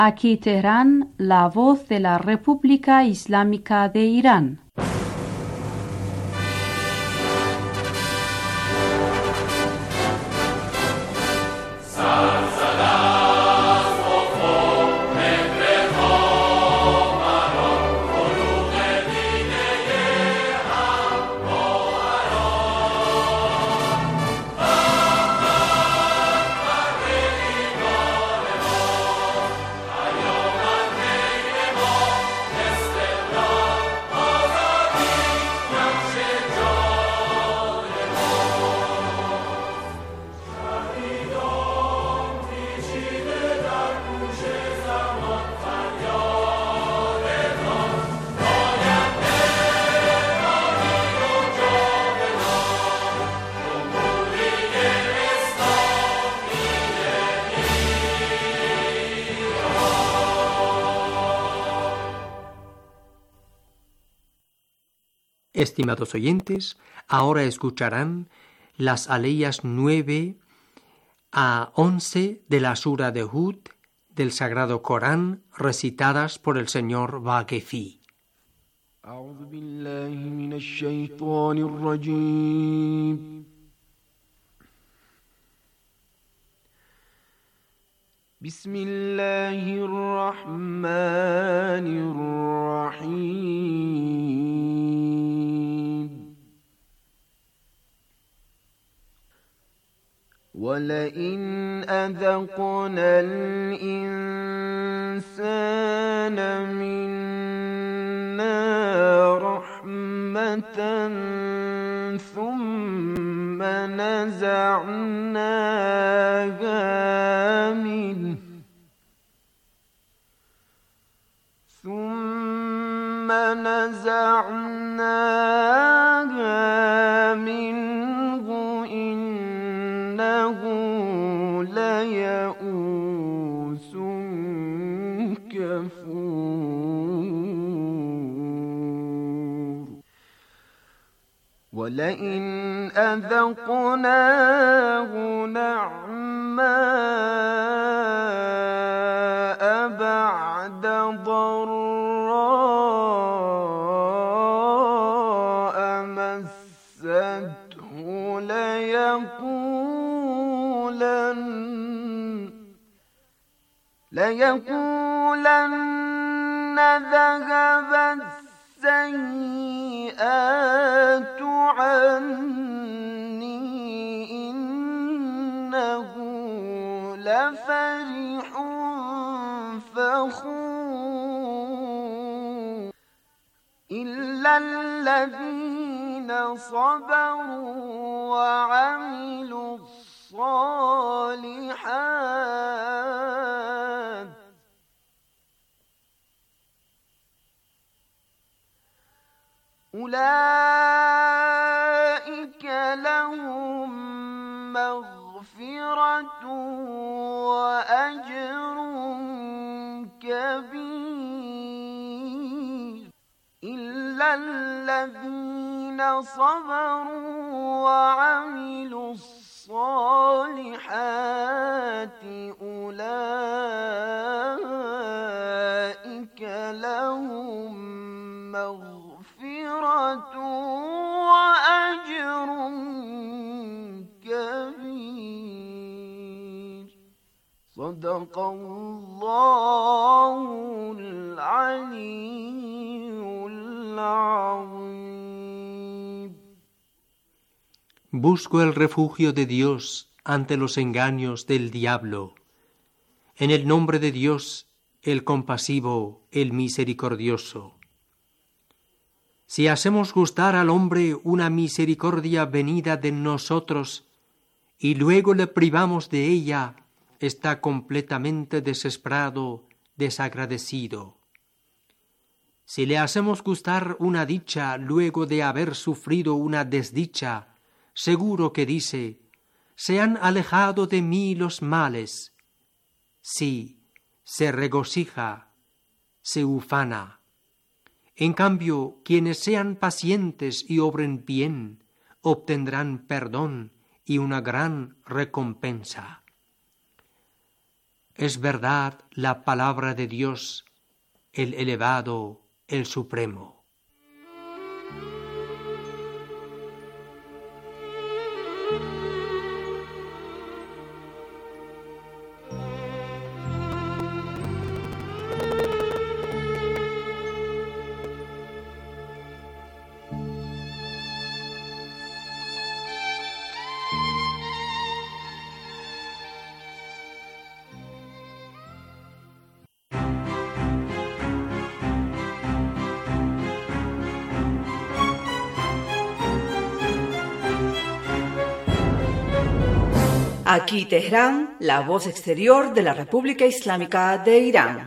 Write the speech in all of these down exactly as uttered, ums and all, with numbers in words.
Aquí Teherán, la voz de la República Islámica de Irán. Estimados oyentes, ahora escucharán las aleyas nueve a once de la Sura de Hud del Sagrado Corán, recitadas por el señor Vaquefi. أعوذ بالله من الشيطان الرجيم بسم الله الرحمن الرحيم ولئن أذقنا الإنسان منا رحمة ثم نزعناها منه ثم نزعناها منه إنه ليئوس كفور ولئن أذقناه نعماء بعد ضراء مسته ليقولن ليقولن ذهب السيئات عني إنه لفرح فخور إلا الذين صبروا وعملوا الصالحات أولئك لهم مغفرة وأجر كبير إلا الذين صبروا وعملوا الصالحات أولئك لهم مغفرة وأجر كبير صدق الله العلي العظيم. Busco el refugio de Dios ante los engaños del diablo. En el nombre de Dios, el compasivo, el misericordioso. Si hacemos gustar al hombre una misericordia venida de nosotros y luego le privamos de ella, está completamente desesperado, desagradecido. Si le hacemos gustar una dicha luego de haber sufrido una desdicha, seguro que dice: se han alejado de mí los males. Sí, se regocija, se ufana. En cambio, quienes sean pacientes y obren bien, obtendrán perdón y una gran recompensa. es verdad la palabra de Dios, el elevado, el supremo. Aquí Teherán, la voz exterior de la República Islámica de Irán.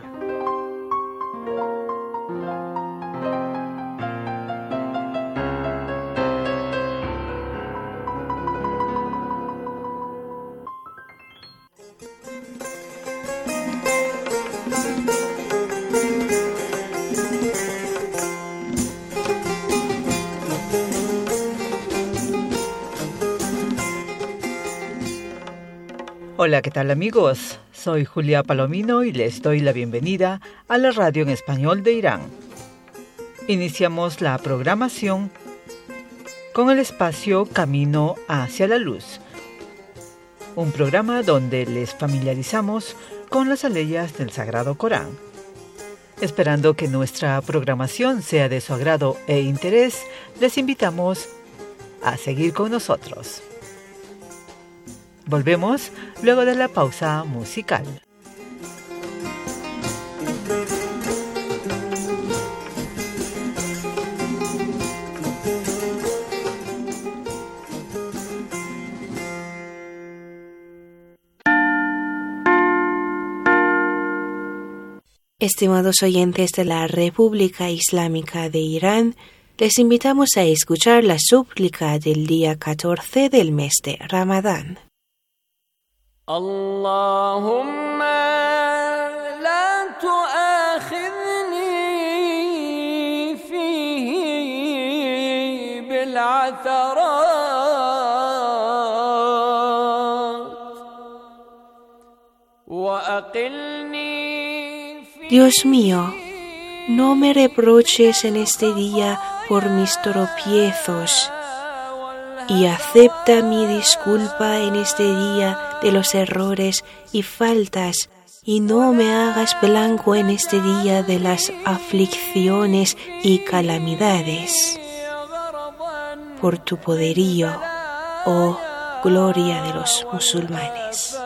Hola, ¿qué tal amigos? Soy Julia Palomino y les doy la bienvenida a la radio en español de Irán. Iniciamos la programación con el espacio Camino hacia la Luz, un programa donde les familiarizamos con las aleyas del Sagrado Corán. Esperando que nuestra programación sea de su agrado e interés, les invitamos a seguir con nosotros. Volvemos luego de la pausa musical. Estimados oyentes de la República Islámica de Irán, les invitamos a escuchar la súplica del día catorce del mes de Ramadán. اللهم لا تؤاخذني فيه بالعثرات وأقلني فيه. Dios mío, no me reproches en este día por mis tropiezos y acepta mi disculpa en este día de los errores y faltas, y no me hagas blanco en este día de las aflicciones y calamidades. Por tu poderío, oh gloria de los musulmanes.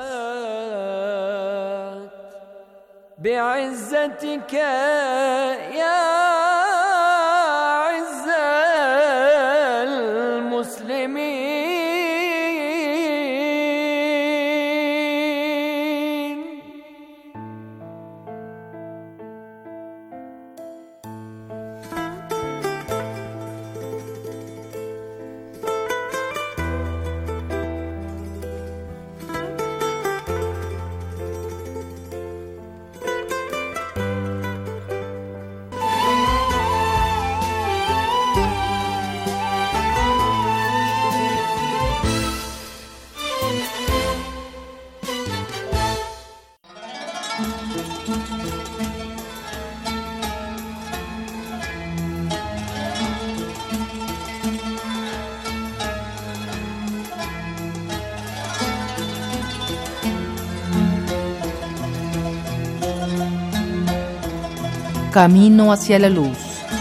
Camino hacia la luz.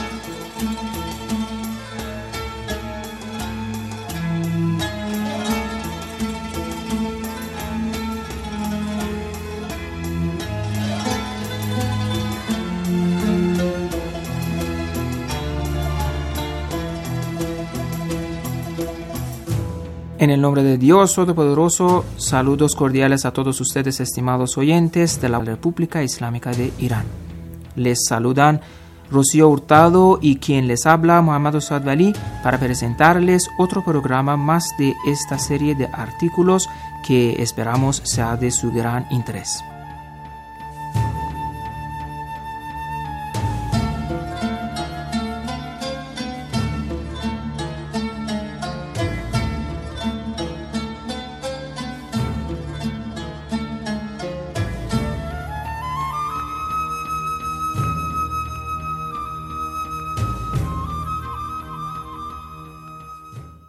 En el nombre de Dios Todopoderoso, saludos cordiales a todos ustedes, estimados oyentes de la República Islámica de Irán. Les saludan Rocío Hurtado y quien les habla, Muhammad Saad Ali, para presentarles otro programa más de esta serie de artículos que esperamos sea de su gran interés.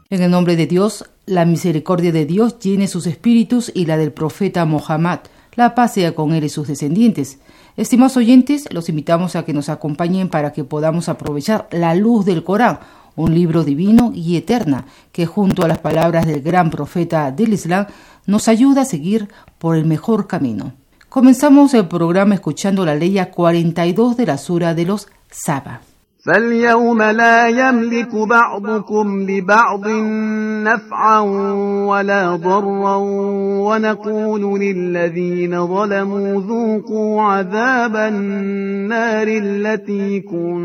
En el nombre de Dios, la misericordia de Dios llene sus espíritus y la del profeta Mohammed, la paz sea con él y sus descendientes. Estimados oyentes, los invitamos a que nos acompañen para que podamos aprovechar la luz del Corán, un libro divino y eterna que junto a las palabras del gran profeta del Islam nos ayuda a seguir por el mejor camino. Comenzamos el programa escuchando la ley cuarenta y dos de la sura de los Saba. فَالْيَوْمَ لَا يَمْلِكُ بَعْضُكُمْ لِبَعْضٍ نَفْعًا وَلَا ضَرًّا وَنَقُولُ لِلَّذِينَ ظَلَمُوا ذُوقُوا عَذَابَ النَّارِ الَّتِي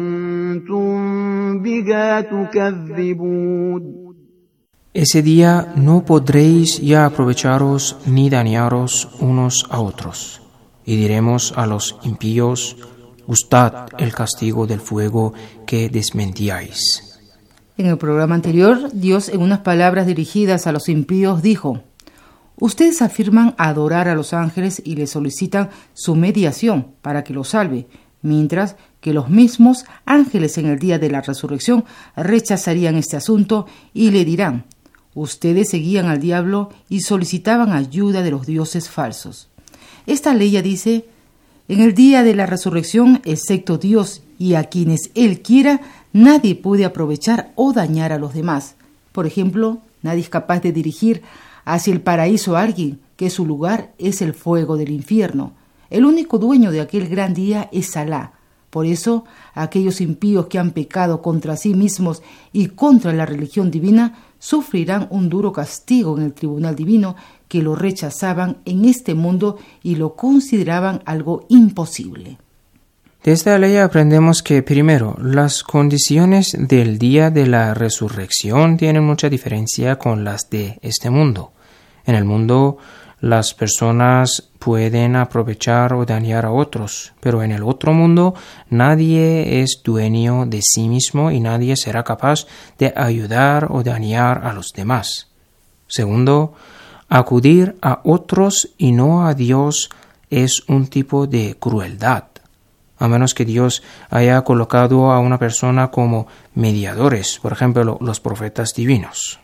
كُنتُمْ بِهَا تُكَذِّبُونَ. Ese día no podréis ya aprovecharos ni dañaros unos a otros. Y diremos a los impíos: gustad el castigo del fuego que desmentíais. En el programa anterior, Dios, en unas palabras dirigidas a los impíos, dijo: ustedes afirman adorar a los ángeles y les solicitan su mediación para que los salve, mientras que los mismos ángeles en el día de la resurrección rechazarían este asunto y le dirán: ustedes seguían al diablo y solicitaban ayuda de los dioses falsos. Esta ley ya dice: en el día de la resurrección, excepto Dios y a quienes Él quiera, nadie puede aprovechar o dañar a los demás. Por ejemplo, nadie es capaz de dirigir hacia el paraíso a alguien, que su lugar es el fuego del infierno. El único dueño de aquel gran día es Alá. Por eso, aquellos impíos que han pecado contra sí mismos y contra la religión divina sufrirán un duro castigo en el tribunal divino, que lo rechazaban en este mundo y lo consideraban algo imposible. De esta ley aprendemos que, primero, las condiciones del día de la resurrección tienen mucha diferencia con las de este mundo. En el mundo, las personas pueden aprovechar o dañar a otros, pero en el otro mundo nadie es dueño de sí mismo y nadie será capaz de ayudar o dañar a los demás. Segundo, acudir a otros y no a Dios es un tipo de crueldad, a menos que Dios haya colocado a una persona como mediadores, por ejemplo, los profetas divinos.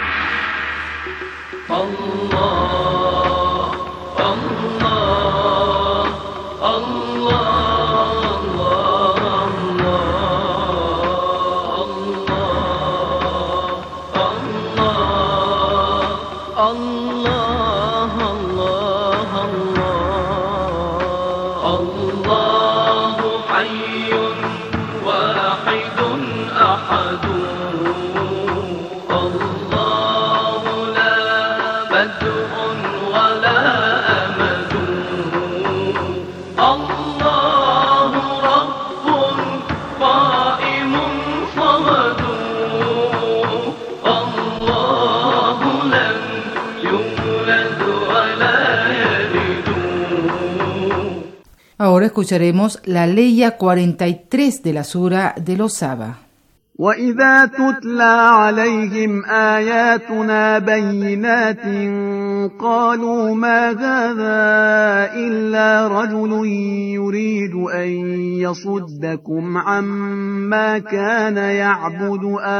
Ahora escucharemos la ley cuarenta y tres de la sura de los Saba. وَإِذَا تُتْلَى عَلَيْهِمْ آيَاتُنَا بَيِّنَاتٍ قَالُوا مَا هَذَا إِلَّا رَجُلٌ يُرِيدُ أَن يَصُدَّكُمْ عَمَّا كَانَ يَعْبُدُ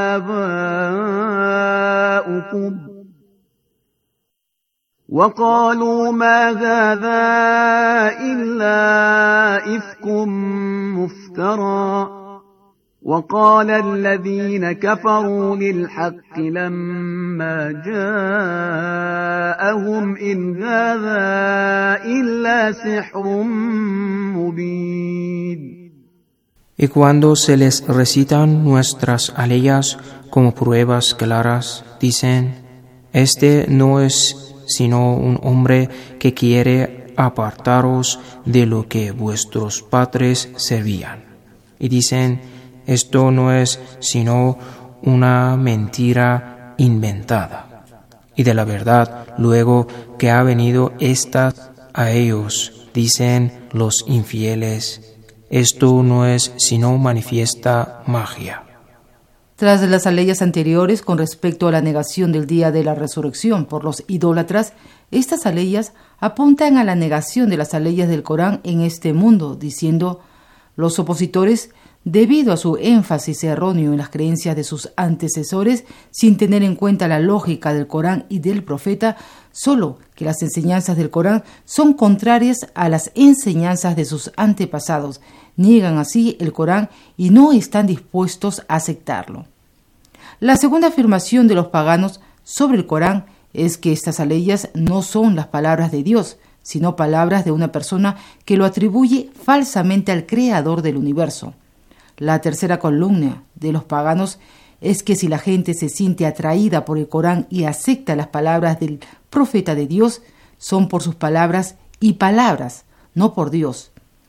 آبَاؤُكُمْ وَقَالُوا مَا هَذَا إِلَّا إِفْكٌ مُفْتَرًى وَقَالَ الَّذِينَ كَفَرُوا لِلْحَقِّ لَمَّا جَاءَهُمْ إِنْ هَذَا إِلَّا سِحْرٌ مُبِينٌ. Y cuando se les recitan nuestras leyes como pruebas claras, dicen: este no es sino un hombre que quiere apartaros de lo que vuestros padres servían. Y dicen: esto no es sino una mentira inventada. Y de la verdad, luego que ha venido esta a ellos, dicen los infieles: esto no es sino manifiesta magia. Tras las leyes anteriores con respecto a la negación del día de la resurrección por los idólatras, estas leyes apuntan a la negación de las leyes del Corán en este mundo, diciendo: Los opositores, debido a su énfasis erróneo en las creencias de sus antecesores, sin tener en cuenta la lógica del Corán y del profeta, solo que las enseñanzas del Corán son contrarias a las enseñanzas de sus antepasados, niegan así el Corán y no están dispuestos a aceptarlo. La segunda afirmación de los paganos sobre el Corán es que estas aleyas no son las palabras de Dios, sino palabras de una persona que lo atribuye falsamente al creador del universo. La tercera columna de los paganos es que si la gente se siente atraída por el Corán y acepta las palabras del profeta de Dios, son por sus palabras y palabras, no por Dios.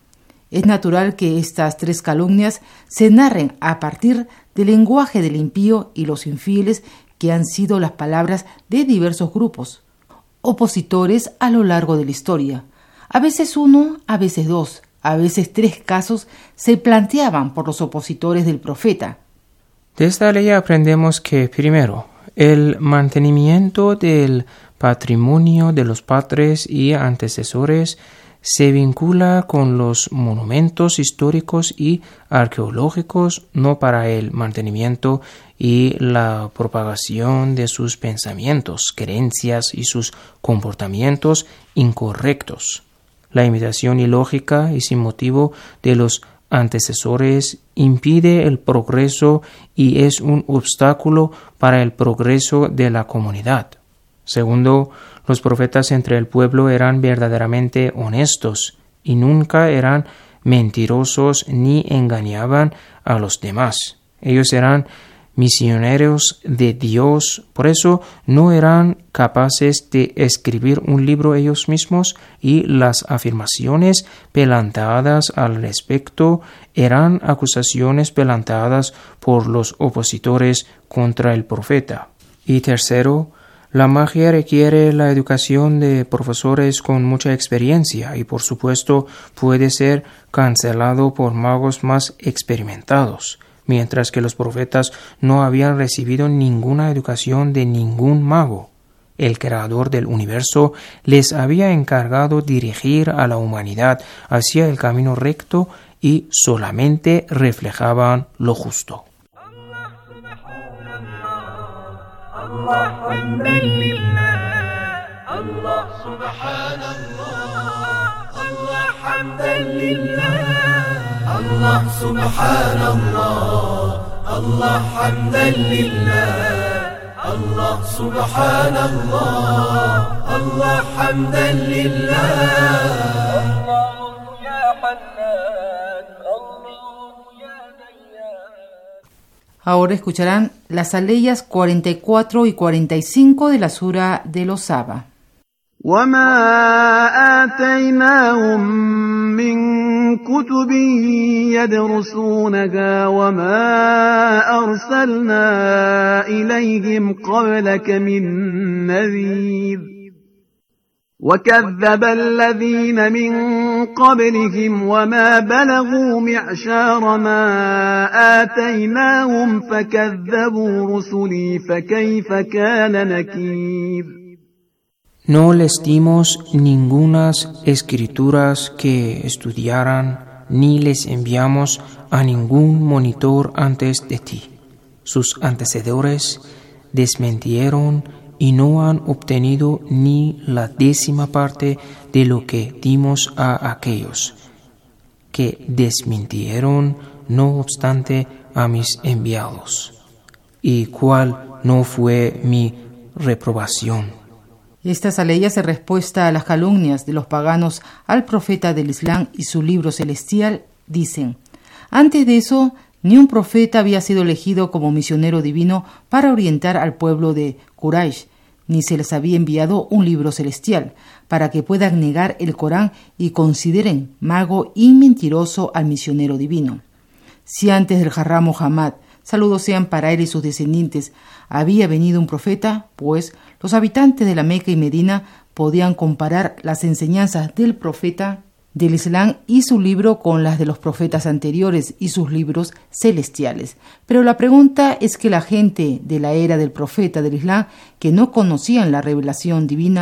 Es natural que estas tres calumnias se narren a partir del lenguaje del impío y los infieles, que han sido las palabras de diversos grupos opositores a lo largo de la historia. A veces uno, a veces dos, a veces tres casos se planteaban por los opositores del profeta. De esta ley aprendemos que, primero, el mantenimiento del patrimonio de los padres y antecesores se vincula con los monumentos históricos y arqueológicos, no para el mantenimiento y la propagación de sus pensamientos, creencias y sus comportamientos incorrectos. La imitación ilógica y sin motivo de los antecesores impide el progreso y es un obstáculo para el progreso de la comunidad. Segundo, los profetas entre el pueblo eran verdaderamente honestos y nunca eran mentirosos ni engañaban a los demás. Ellos eran misioneros de Dios, por eso no eran capaces de escribir un libro ellos mismos, y las afirmaciones planteadas al respecto eran acusaciones planteadas por los opositores contra el profeta. Y tercero, la magia requiere la educación de profesores con mucha experiencia y por supuesto puede ser cancelado por magos más experimentados, mientras que los profetas no habían recibido ninguna educación de ningún mago. El creador del universo les había encargado dirigir a la humanidad hacia el camino recto y solamente reflejaban lo justo. الله حمدا لله الله سبحان الله الله حمدا لله الله سبحان الله الله حمدا لله الله سبحان الله الله حمدا لله الله يا حنان الله يا ديان. Ahora escucharán las aleyas cuarenta y cuatro y cuarenta y cinco de la sura de los Saba. وما آتيناهم من كتب يدرسونها وما أرسلنا إليهم قبلك من نذير وكذب الذين من قبلهم وما بلغوا معشار ما آتيناهم فكذبوا رسلي فكيف كان نكير. No les dimos ningunas escrituras que estudiaran, ni les enviamos a ningún monitor antes de ti. Sus antecesores desmintieron y no han obtenido ni la décima parte de lo que dimos a aquellos que desmintieron, no obstante, a mis enviados. ¿Y cuál no fue mi reprobación? Estas aleyas en respuesta a las calumnias de los paganos al profeta del Islam y su libro celestial dicen: antes de eso, ni un profeta había sido elegido como misionero divino para orientar al pueblo de Quraysh, ni se les había enviado un libro celestial para que puedan negar el Corán y consideren mago y mentiroso al misionero divino. Si antes del Jarrá Muhammad, saludos sean para él y sus descendientes, había venido un profeta, pues los habitantes de la Meca y Medina podían comparar las enseñanzas del profeta del Islam y su libro con las de los profetas anteriores y sus libros celestiales. Pero la pregunta es que la gente de la era del profeta del Islam, que no conocían la revelación divina,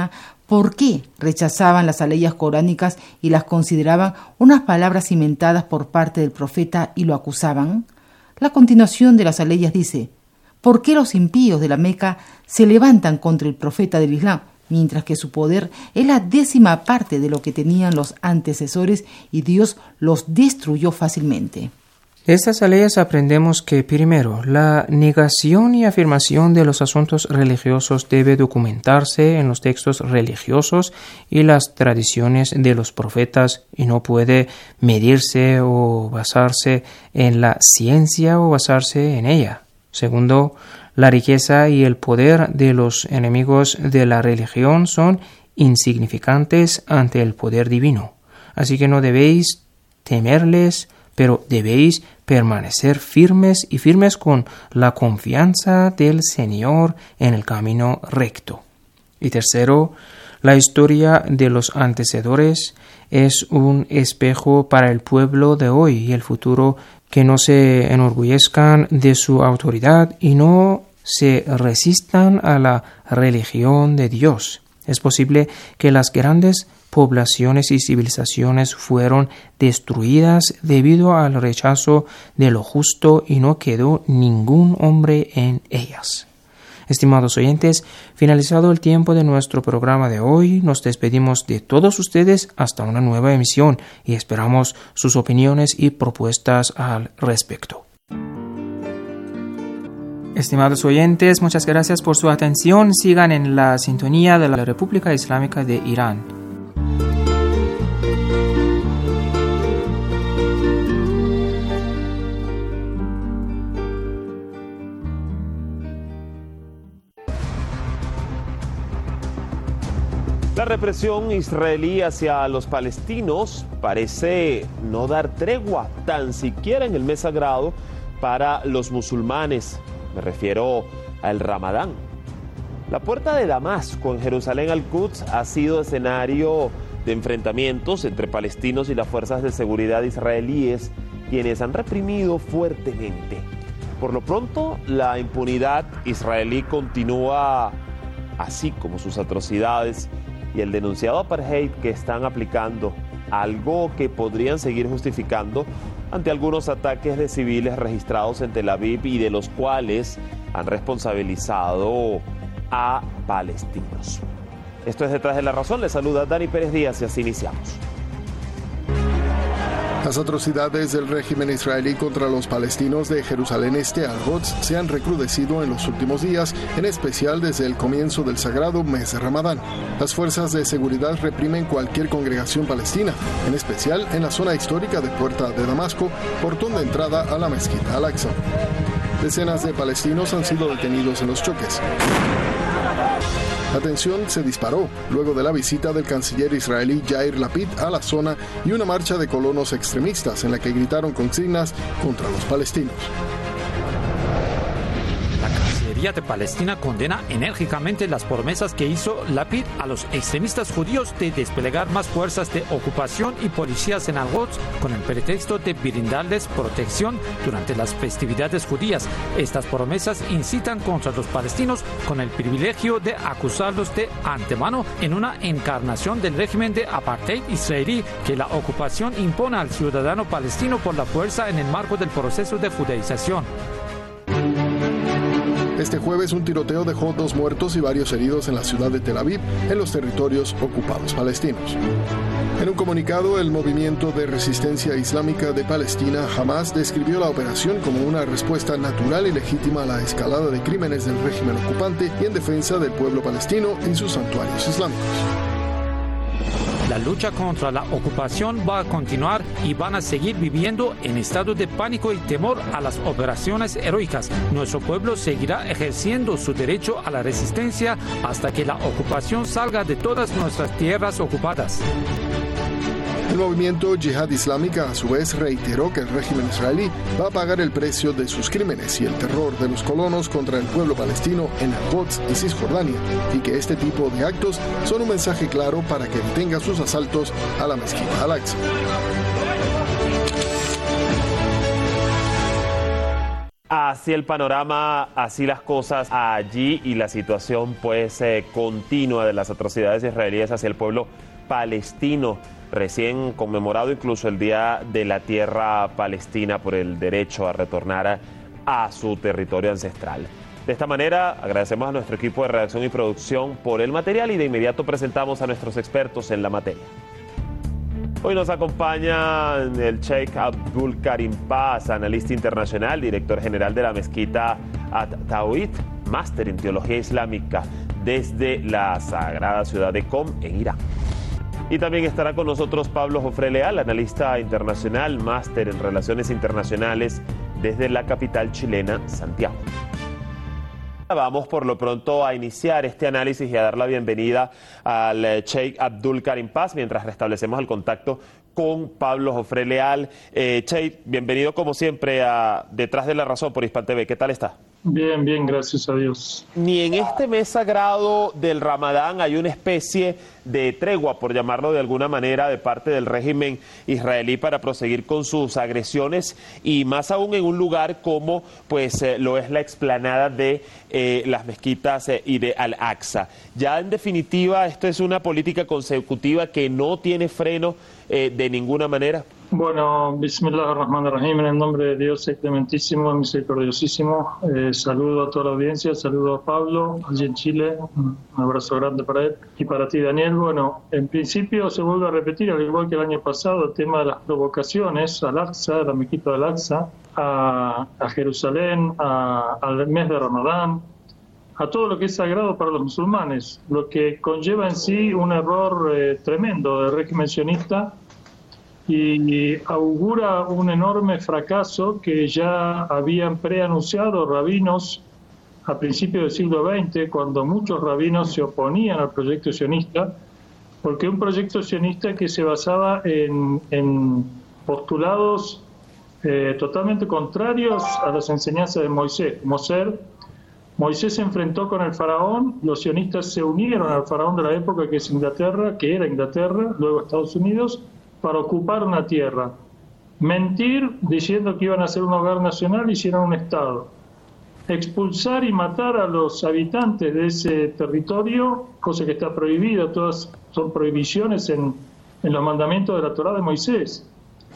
¿Por qué rechazaban las aleyas coránicas y las consideraban unas palabras inventadas por parte del profeta y lo acusaban? La continuación de las aleyas dice: ¿por qué los impíos de la Meca se levantan contra el profeta del Islam, mientras que su poder es la décima parte de lo que tenían los antecesores y Dios los destruyó fácilmente? De estas aleyas aprendemos que, primero, la negación y afirmación de los asuntos religiosos debe documentarse en los textos religiosos y las tradiciones de los profetas y no puede medirse o basarse en la ciencia o basarse en ella. Segundo, la riqueza y el poder de los enemigos de la religión son insignificantes ante el poder divino. Así que no debéis temerles, pero debéis permanecer firmes y firmes con la confianza del Señor en el camino recto. Y tercero, la historia de los antecesores es un espejo para el pueblo de hoy y el futuro, que no se enorgullezcan de su autoridad y no se resistan a la religión de Dios. Es posible que las grandes poblaciones y civilizaciones fueron destruidas debido al rechazo de lo justo y no quedó ningún hombre en ellas. Estimados oyentes, finalizado el tiempo de nuestro programa de hoy, nos despedimos de todos ustedes hasta una nueva emisión y esperamos sus opiniones y propuestas al respecto. Estimados oyentes, muchas gracias por su atención. Sigan en la sintonía de la República Islámica de Irán. La represión israelí hacia los palestinos parece no dar tregua, tan siquiera en el mes sagrado para los musulmanes. Me refiero al Ramadán. La puerta de Damasco en Jerusalén al-Quds ha sido escenario de enfrentamientos entre palestinos y las fuerzas de seguridad israelíes, quienes han reprimido fuertemente. Por lo pronto, la impunidad israelí continúa, así como sus atrocidades y el denunciado apartheid que están aplicando, algo que podrían seguir justificando ante algunos ataques de civiles registrados en Tel Aviv y de los cuales han responsabilizado a palestinos. Esto es Detrás de la Razón. Les saluda Dani Pérez Díaz y así iniciamos. Las atrocidades del régimen israelí contra los palestinos de Jerusalén Este al-Quds se han recrudecido en los últimos días, en especial desde el comienzo del sagrado mes de Ramadán. Las fuerzas de seguridad reprimen cualquier congregación palestina, en especial en la zona histórica de Puerta de Damasco, portón de entrada a la mezquita Al-Aqsa. Decenas de palestinos han sido detenidos en los choques. La tensión se disparó luego de la visita del canciller israelí Yair Lapid a la zona y una marcha de colonos extremistas en la que gritaron consignas contra los palestinos. La Cancillería de Palestina condena enérgicamente las promesas que hizo Lapid a los extremistas judíos de desplegar más fuerzas de ocupación y policías en Al-Quds con el pretexto de brindarles protección durante las festividades judías. Estas promesas incitan contra los palestinos con el privilegio de acusarlos de antemano en una encarnación del régimen de apartheid israelí que la ocupación impone al ciudadano palestino por la fuerza en el marco del proceso de judaización. Este jueves un tiroteo dejó dos muertos y varios heridos en la ciudad de Tel Aviv, en los territorios ocupados palestinos. En un comunicado, el Movimiento de Resistencia Islámica de Palestina, Hamas, describió la operación como una respuesta natural y legítima a la escalada de crímenes del régimen ocupante y en defensa del pueblo palestino y sus santuarios islámicos. La lucha contra la ocupación va a continuar y van a seguir viviendo en estado de pánico y temor a las operaciones heroicas. Nuestro pueblo seguirá ejerciendo su derecho a la resistencia hasta que la ocupación salga de todas nuestras tierras ocupadas. El movimiento Yihad Islámica a su vez reiteró que el régimen israelí va a pagar el precio de sus crímenes y el terror de los colonos contra el pueblo palestino en Al-Quds y Cisjordania, y que este tipo de actos son un mensaje claro para que detenga sus asaltos a la mezquita Al-Aqsa. Así el panorama, así las cosas allí y la situación pues eh, continua de las atrocidades israelíes hacia el pueblo palestino, recién conmemorado incluso el Día de la Tierra Palestina por el derecho a retornar a, a su territorio ancestral. De esta manera agradecemos a nuestro equipo de redacción y producción por el material y de inmediato presentamos a nuestros expertos en la materia. Hoy nos acompaña el Sheikh Abdul Karim Paz, analista internacional, director general de la mezquita At-Tawhid, máster en teología islámica desde la sagrada ciudad de Qom en Irán. Y también estará con nosotros Pablo Jofré Leal, analista internacional, máster en relaciones internacionales desde la capital chilena, Santiago. Vamos por lo pronto a iniciar este análisis y a dar la bienvenida al Sheikh Abdul Karim Paz mientras restablecemos el contacto con Pablo Jofré Leal. Eh, Sheikh, bienvenido como siempre a Detrás de la Razón por Hispan T V. ¿Qué tal está? Bien, bien, gracias a Dios. Ni en este mes sagrado del Ramadán hay una especie de tregua, por llamarlo de alguna manera, de parte del régimen israelí para proseguir con sus agresiones y más aún en un lugar como pues eh, lo es la explanada de eh, las mezquitas eh, y de Al-Aqsa. Ya en definitiva, esto es una política consecutiva que no tiene freno eh, de ninguna manera. Bueno, Bismillah ar-Rahman ar-Rahim, en el nombre de Dios el clementísimo, misericordiosísimo. Eh, saludo a toda la audiencia, saludo a Pablo, allí en Chile, un abrazo grande para él y para ti, Daniel. Bueno, en principio se vuelve a repetir, al igual que el año pasado, el tema de las provocaciones al Aqsa, a la mezquita del Aqsa, a, a Jerusalén, a, al mes de Ramadán, a todo lo que es sagrado para los musulmanes, lo que conlleva en sí un error eh, tremendo del régimen sionista y augura un enorme fracaso que ya habían preanunciado rabinos a principios del siglo veinte, cuando muchos rabinos se oponían al proyecto sionista, porque un proyecto sionista que se basaba en, en postulados eh, totalmente contrarios a las enseñanzas de Moisés, como ser Moisés se enfrentó con el faraón, los sionistas se unieron al faraón de la época, que es Inglaterra, que era Inglaterra, luego Estados Unidos, para ocupar una tierra. Mentir diciendo que iban a ser un hogar nacional, hicieron un Estado. Expulsar y matar a los habitantes de ese territorio, cosa que está prohibida, todas son prohibiciones en, en los mandamientos de la Torá de Moisés.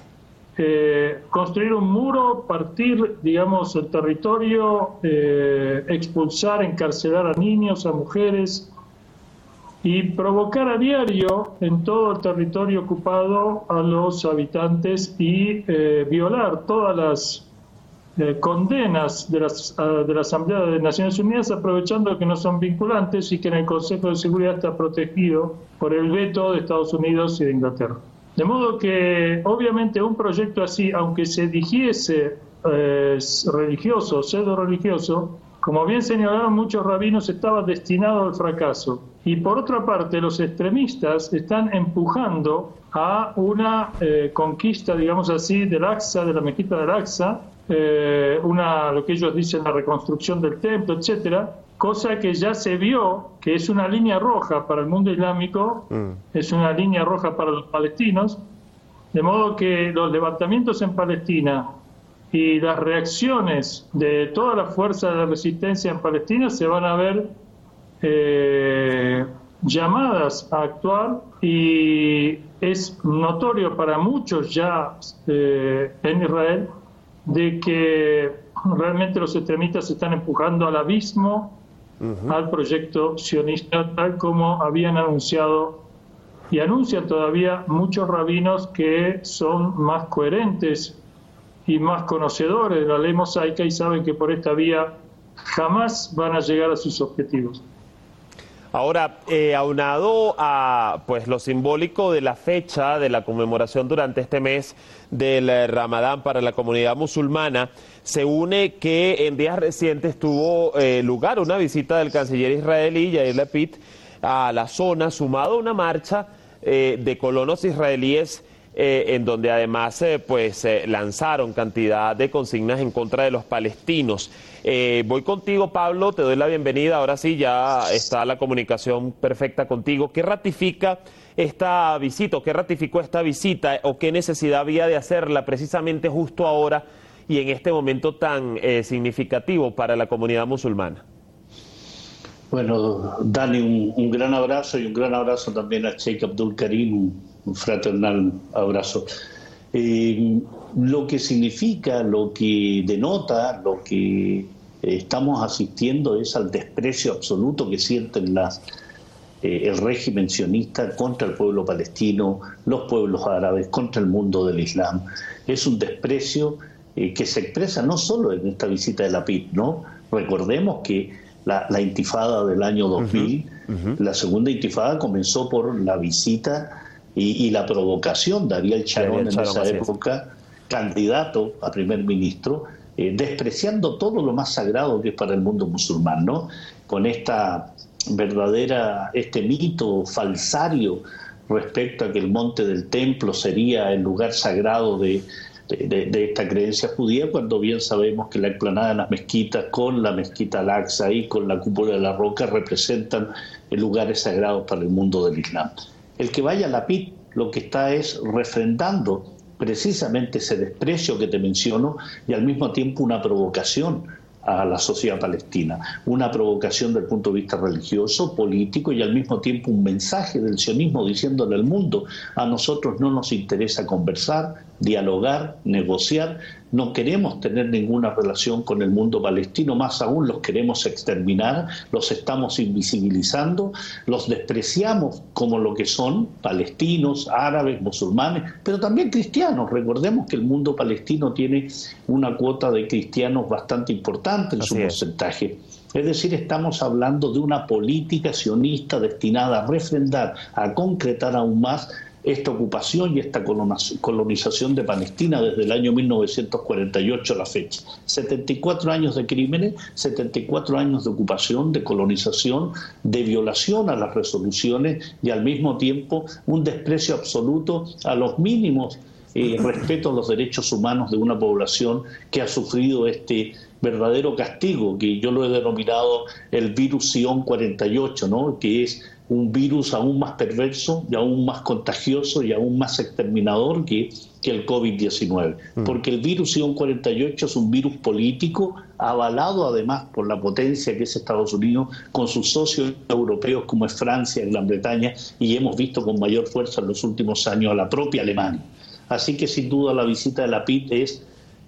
Eh, construir un muro, partir, digamos, el territorio, eh, expulsar, encarcelar a niños, a mujeres, y provocar a diario en todo el territorio ocupado a los habitantes y eh, violar todas las eh, condenas de, las, uh, de la Asamblea de Naciones Unidas, aprovechando que no son vinculantes y que en el Consejo de Seguridad está protegido por el veto de Estados Unidos y de Inglaterra. De modo que obviamente un proyecto así, aunque se dijese eh, religioso, pseudo religioso, como bien señalaron muchos rabinos, estaba destinado al fracaso. Y por otra parte, los extremistas están empujando a una eh, conquista, digamos así, del Aqsa, de la mezquita del Aqsa, eh, una, lo que ellos dicen, la reconstrucción del templo, etcétera, cosa que ya se vio que es una línea roja para el mundo islámico, mm. es una línea roja para los palestinos, de modo que los levantamientos en Palestina y las reacciones de toda la fuerza de resistencia en Palestina se van a ver eh, llamadas a actuar, y es notorio para muchos ya eh, en Israel de que realmente los extremistas se están empujando al abismo, uh-huh. al proyecto sionista, tal como habían anunciado y anuncian todavía muchos rabinos que son más coherentes y más conocedores de la ley mosaica y saben que por esta vía jamás van a llegar a sus objetivos. Ahora, eh, aunado a pues lo simbólico de la fecha de la conmemoración durante este mes del eh, Ramadán para la comunidad musulmana, se une que en días recientes tuvo eh, lugar una visita del canciller israelí Yair Lapid a la zona, sumado a una marcha eh, de colonos israelíes eh, en donde además eh, pues eh, lanzaron cantidad de consignas en contra de los palestinos. Eh, voy contigo, Pablo, te doy la bienvenida. Ahora sí, ya está la comunicación perfecta contigo. ¿Qué ratifica esta visita o qué ratificó esta visita o qué necesidad había de hacerla precisamente justo ahora y en este momento tan eh, significativo para la comunidad musulmana? Bueno, Dani, un, un gran abrazo y un gran abrazo también a Sheikh Abdul Karim, un, un fraternal abrazo. Eh, lo que significa, lo que denota, lo que estamos asistiendo es al desprecio absoluto que sienten las, eh, el régimen sionista contra el pueblo palestino, los pueblos árabes, contra el mundo del Islam. Es un desprecio eh, que se expresa no solo en esta visita de Lapid, ¿no? Recordemos que la, la intifada del año dos mil, uh-huh, uh-huh. la segunda intifada comenzó por la visita y, y la provocación de Ariel Sharon en esa época, candidato a primer ministro, Eh, despreciando todo lo más sagrado que es para el mundo musulmán, ¿no? Con esta verdadera, este mito falsario respecto a que el monte del templo sería el lugar sagrado de, de, de, de esta creencia judía, cuando bien sabemos que la explanada de las mezquitas, con la mezquita Al-Aqsa y con la cúpula de la roca, representan lugares sagrados para el mundo del Islam. El que vaya a Lapid lo que está es refrendando precisamente ese desprecio que te menciono y al mismo tiempo una provocación a la sociedad palestina, una provocación del punto de vista religioso, político y al mismo tiempo un mensaje del sionismo diciéndole al mundo: a nosotros no nos interesa conversar, dialogar, negociar, no queremos tener ninguna relación con el mundo palestino, más aún los queremos exterminar, los estamos invisibilizando, los despreciamos como lo que son, palestinos, árabes, musulmanes, pero también cristianos. Recordemos que el mundo palestino tiene una cuota de cristianos bastante importante en su porcentaje. Es decir, estamos hablando de una política sionista destinada a refrendar, a concretar aún más esta ocupación y esta colonización de Palestina desde el año mil novecientos cuarenta y ocho a la fecha. setenta y cuatro años de crímenes, setenta y cuatro años de ocupación, de colonización, de violación a las resoluciones y al mismo tiempo un desprecio absoluto a los mínimos eh, respeto a los derechos humanos de una población que ha sufrido este verdadero castigo, que yo lo he denominado el virus Sion cuarenta y ocho, ¿no? Que es un virus aún más perverso y aún más contagioso y aún más exterminador que, que el COVID diecinueve. Mm. Porque el virus Sion cuarenta y ocho es un virus político avalado además por la potencia que es Estados Unidos, con sus socios europeos como es Francia y Gran Bretaña, y hemos visto con mayor fuerza en los últimos años a la propia Alemania. Así que sin duda la visita de Lapid es,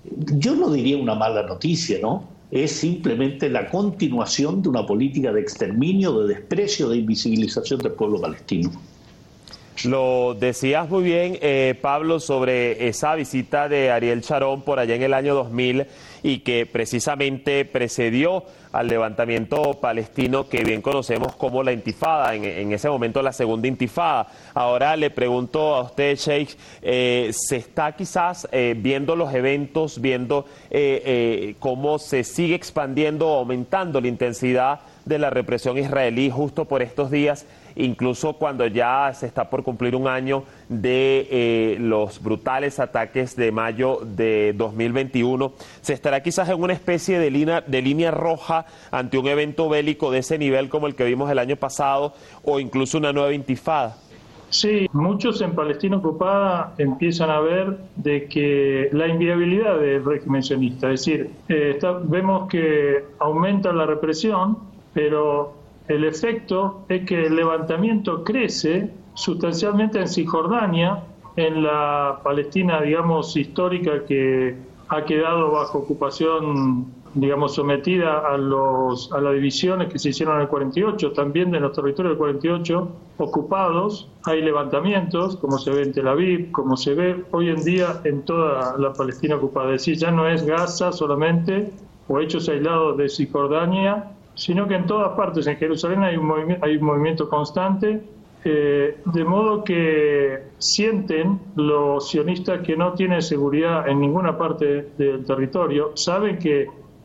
yo no diría una mala noticia, ¿no? Es simplemente la continuación de una política de exterminio, de desprecio, de invisibilización del pueblo palestino. Lo decías muy bien, eh, Pablo, sobre esa visita de Ariel Sharon por allá en el año dos mil y que precisamente precedió al levantamiento palestino que bien conocemos como la intifada, en, en ese momento la segunda intifada. Ahora le pregunto a usted, Sheikh, eh, ¿se está quizás eh, viendo los eventos, viendo eh, eh, cómo se sigue expandiendo o aumentando la intensidad de la represión israelí justo por estos días, incluso cuando ya se está por cumplir un año de eh, los brutales ataques de mayo de dos mil veintiuno? ¿Se estará quizás en una especie de línea, de línea roja ante un evento bélico de ese nivel como el que vimos el año pasado, o incluso una nueva intifada? Sí, muchos en Palestina ocupada empiezan a ver de que la inviabilidad del régimen sionista, es decir, eh, está, vemos que aumenta la represión, pero el efecto es que el levantamiento crece sustancialmente en Cisjordania, en la Palestina, digamos, histórica, que ha quedado bajo ocupación, digamos, sometida a los a las divisiones que se hicieron en el cuarenta y ocho, también de los territorios del cuarenta y ocho ocupados. Hay levantamientos, como se ve en Tel Aviv, como se ve hoy en día en toda la Palestina ocupada. Es decir, ya no es Gaza solamente o hechos aislados de Cisjordania, sino que en todas partes, en Jerusalén hay un, movi- hay un movimiento constante, eh, de modo que sienten los sionistas que no tienen seguridad en ninguna parte del territorio, saben que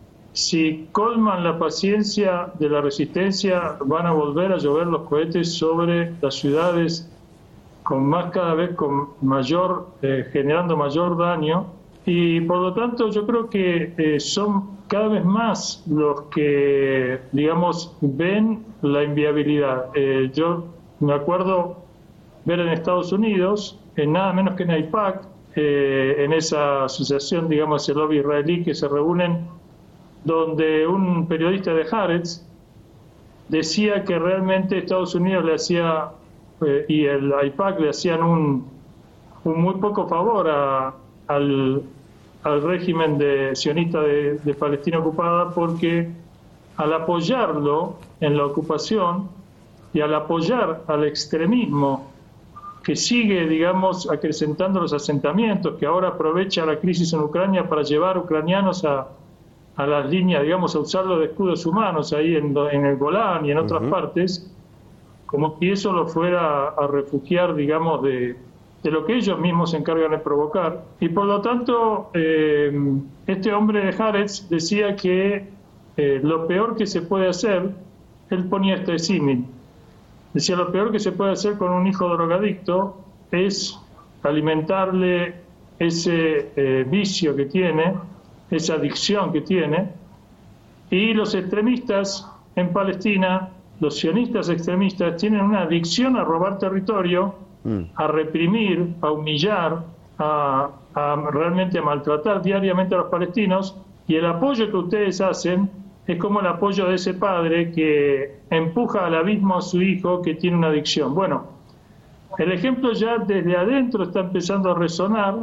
si colman la paciencia de la resistencia van a volver a llover los cohetes sobre las ciudades, con más cada vez con mayor, eh, generando mayor daño, y por lo tanto yo creo que eh, son cada vez más los que, digamos, ven la inviabilidad. Eh, yo me acuerdo ver en Estados Unidos, en nada menos que en AIPAC, eh, en esa asociación, digamos, el lobby israelí, que se reúnen, donde un periodista de Haaretz decía que realmente Estados Unidos le hacía, eh, y el AIPAC le hacían un, un muy poco favor a, al, al régimen de, sionista de, de Palestina ocupada, porque al apoyarlo en la ocupación y al apoyar al extremismo que sigue, digamos, acrecentando los asentamientos, que ahora aprovecha la crisis en Ucrania para llevar ucranianos a, a las líneas, digamos, a usarlo de escudos humanos ahí en, en el Golán y en otras uh-huh. partes, como si eso lo fuera a refugiar, digamos, de, de lo que ellos mismos se encargan de provocar. Y por lo tanto, eh, este hombre de Haaretz decía que eh, lo peor que se puede hacer, él ponía este símil, decía, lo peor que se puede hacer con un hijo drogadicto es alimentarle ese eh, vicio que tiene, esa adicción que tiene, y los extremistas en Palestina, los sionistas extremistas, tienen una adicción a robar territorio, mm. a reprimir, a humillar, a, a realmente a maltratar diariamente a los palestinos, y el apoyo que ustedes hacen es como el apoyo de ese padre que empuja al abismo a su hijo que tiene una adicción. Bueno, el ejemplo ya desde adentro está empezando a resonar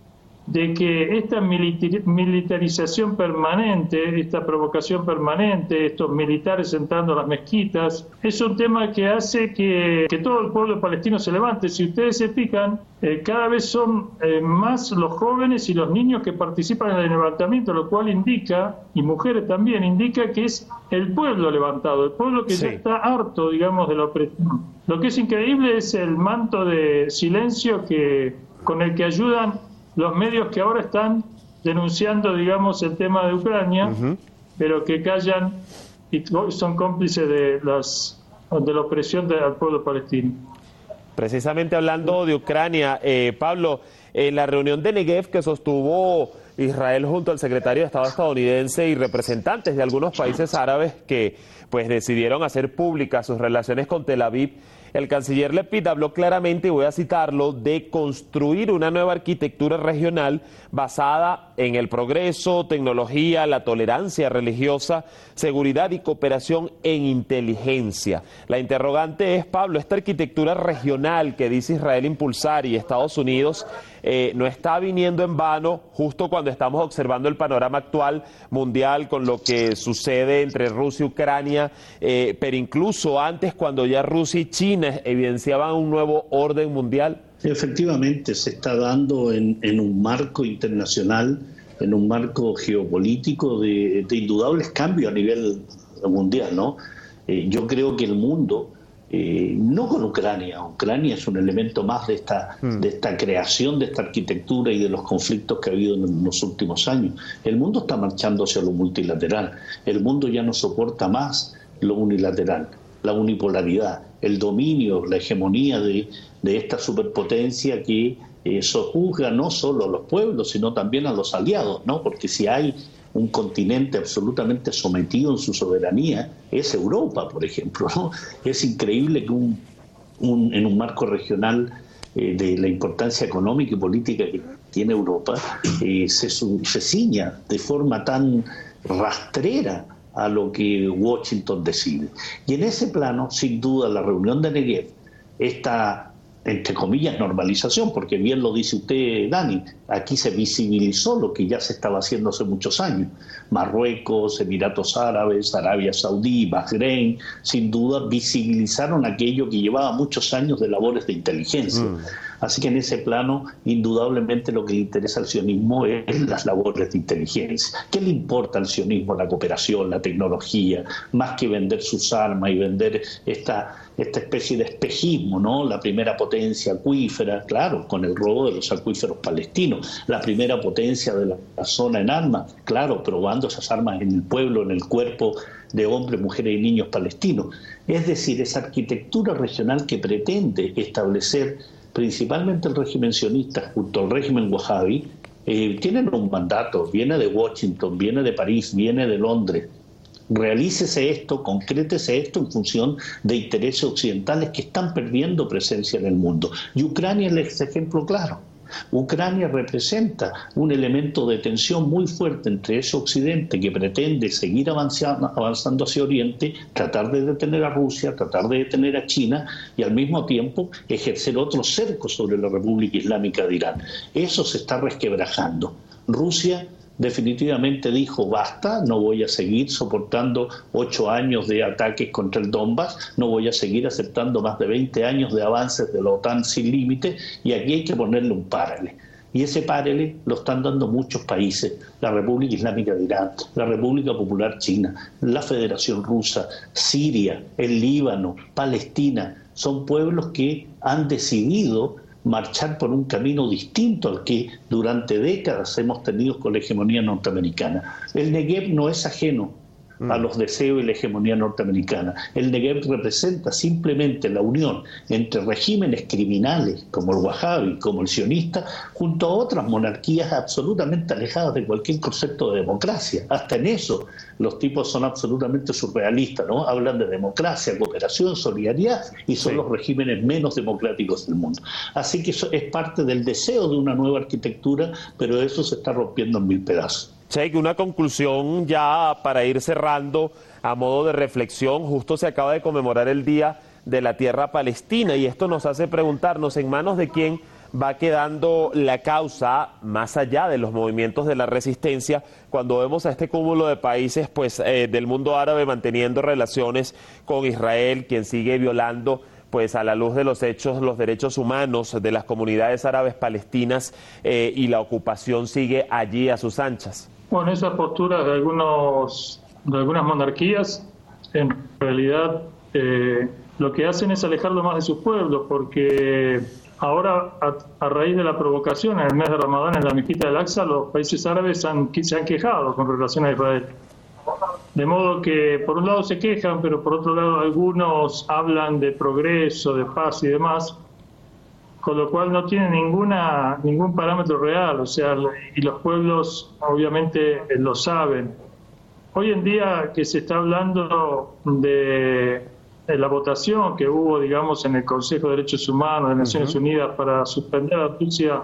de que esta militarización permanente, esta provocación permanente, estos militares entrando a las mezquitas, es un tema que hace que, que todo el pueblo palestino se levante. Si ustedes se fijan, eh, cada vez son eh, más los jóvenes y los niños que participan en el levantamiento, lo cual indica, y mujeres también, indica que es el pueblo levantado, el pueblo que sí. ya está harto, digamos, de la opresión. Lo que es increíble es el manto de silencio que con el que ayudan los medios que ahora están denunciando, digamos, el tema de Ucrania, uh-huh. pero que callan y son cómplices de las de la opresión del pueblo palestino. Precisamente hablando de Ucrania, eh, Pablo, en la reunión de Negev que sostuvo Israel junto al secretario de Estado estadounidense y representantes de algunos países árabes que pues decidieron hacer públicas sus relaciones con Tel Aviv, el canciller Lapid habló claramente, y voy a citarlo, de construir una nueva arquitectura regional basada en el progreso, tecnología, la tolerancia religiosa, seguridad y cooperación en inteligencia. La interrogante es, Pablo, esta arquitectura regional que dice Israel impulsar y Estados Unidos eh, no está viniendo en vano justo cuando estamos observando el panorama actual mundial con lo que sucede entre Rusia y Ucrania, eh, pero incluso antes, cuando ya Rusia y China evidenciaban un nuevo orden mundial. Efectivamente, se está dando en, en un marco internacional, en un marco geopolítico de, de indudables cambios a nivel mundial, ¿no? Eh, yo creo que el mundo, eh, no con Ucrania, Ucrania es un elemento más de esta, mm. de esta creación, de esta arquitectura y de los conflictos que ha habido en los últimos años. El mundo está marchando hacia lo multilateral, el mundo ya no soporta más lo unilateral, la unipolaridad, el dominio, la hegemonía de, de esta superpotencia que eh, sojuzga no solo a los pueblos, sino también a los aliados, ¿no? Porque si hay un continente absolutamente sometido en su soberanía, es Europa, por ejemplo, ¿no? Es increíble que un, un, en un marco regional eh, de la importancia económica y política que tiene Europa, eh, se, se ciña de forma tan rastrera a lo que Washington decide. Y en ese plano, sin duda, la reunión de Negev, esta, entre comillas, normalización, porque bien lo dice usted, Dani, aquí se visibilizó lo que ya se estaba haciendo hace muchos años. Marruecos, Emiratos Árabes, Arabia Saudí, Bahrein, sin duda visibilizaron aquello que llevaba muchos años de labores de inteligencia. Mm. Así que en ese plano, indudablemente lo que le interesa al sionismo es las labores de inteligencia. ¿Qué le importa al sionismo? La cooperación, la tecnología, más que vender sus armas y vender esta, esta especie de espejismo, ¿no? La primera potencia acuífera, claro, con el robo de los acuíferos palestinos, la primera potencia de la, la zona en armas, claro, probando esas armas en el pueblo, en el cuerpo de hombres, mujeres y niños palestinos. Es decir, esa arquitectura regional que pretende establecer principalmente el régimen sionista junto al régimen wahhabi, eh, tienen un mandato, viene de Washington, viene de París, viene de Londres. Realícese esto, concrétese esto en función de intereses occidentales que están perdiendo presencia en el mundo. Y Ucrania es el ejemplo claro. Ucrania representa un elemento de tensión muy fuerte entre ese Occidente que pretende seguir avanzando, avanzando hacia Oriente, tratar de detener a Rusia, tratar de detener a China y al mismo tiempo ejercer otro cerco sobre la República Islámica de Irán. Eso se está resquebrajando. Rusia definitivamente dijo basta, no voy a seguir soportando ocho años de ataques contra el Donbass, no voy a seguir aceptando más de veinte años de avances de la OTAN sin límite, y aquí hay que ponerle un párale. Y ese párale lo están dando muchos países: la República Islámica de Irán, la República Popular China, la Federación Rusa, Siria, el Líbano, Palestina. Son pueblos que han decidido marchar por un camino distinto al que durante décadas hemos tenido con la hegemonía norteamericana. El Negev no es ajeno a los deseos y la hegemonía norteamericana. El Negev representa simplemente la unión entre regímenes criminales como el wahhabi, como el sionista, junto a otras monarquías absolutamente alejadas de cualquier concepto de democracia. Hasta en eso los tipos son absolutamente surrealistas, ¿no? Hablan de democracia, cooperación, solidaridad, y son sí. los regímenes menos democráticos del mundo. Así que eso es parte del deseo de una nueva arquitectura, pero eso se está rompiendo en mil pedazos. Sheikh, una conclusión ya para ir cerrando a modo de reflexión. Justo se acaba de conmemorar el Día de la Tierra Palestina y esto nos hace preguntarnos en manos de quién va quedando la causa más allá de los movimientos de la resistencia cuando vemos a este cúmulo de países pues eh, del mundo árabe manteniendo relaciones con Israel, quien sigue violando pues a la luz de los hechos, los derechos humanos de las comunidades árabes palestinas eh, y la ocupación sigue allí a sus anchas. Bueno, esas posturas de algunos de algunas monarquías en realidad eh, lo que hacen es alejarlo más de sus pueblos, porque ahora a, a raíz de la provocación en el mes de Ramadán en la mezquita del Aqsa, los países árabes han, se han quejado con relación a Israel. De modo que por un lado se quejan, pero por otro lado algunos hablan de progreso, de paz y demás, con lo cual no tienen ninguna ningún parámetro real, o sea, y los pueblos obviamente lo saben. Hoy en día que se está hablando de, de la votación que hubo, digamos, en el Consejo de Derechos Humanos de Naciones uh-huh. Unidas para suspender a Rusia,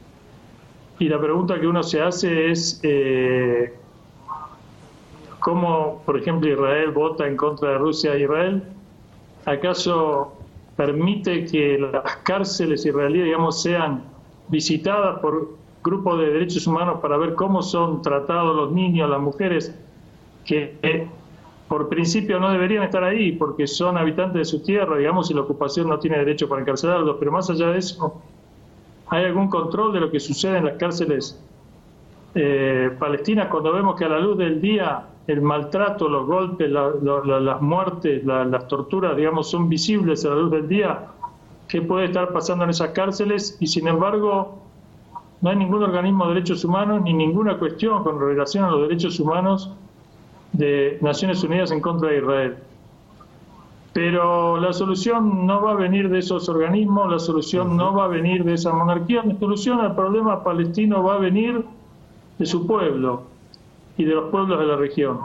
y la pregunta que uno se hace es eh, cómo, por ejemplo, Israel vota en contra de Rusia e Israel. ¿Acaso permite que las cárceles israelíes, digamos, sean visitadas por grupos de derechos humanos para ver cómo son tratados los niños, las mujeres, que eh, por principio no deberían estar ahí porque son habitantes de su tierra, digamos, y la ocupación no tiene derecho para encarcelarlos? Pero más allá de eso, ¿hay algún control de lo que sucede en las cárceles eh, palestinas cuando vemos que a la luz del día el maltrato, los golpes, la, la, la, las muertes, la, las torturas, digamos, son visibles a la luz del día? ¿Qué puede estar pasando en esas cárceles? Y sin embargo, no hay ningún organismo de derechos humanos ni ninguna cuestión con relación a los derechos humanos de Naciones Unidas en contra de Israel. Pero la solución no va a venir de esos organismos, la solución no va a venir de esa monarquía, la solución al problema palestino va a venir de su pueblo y de los pueblos de la región.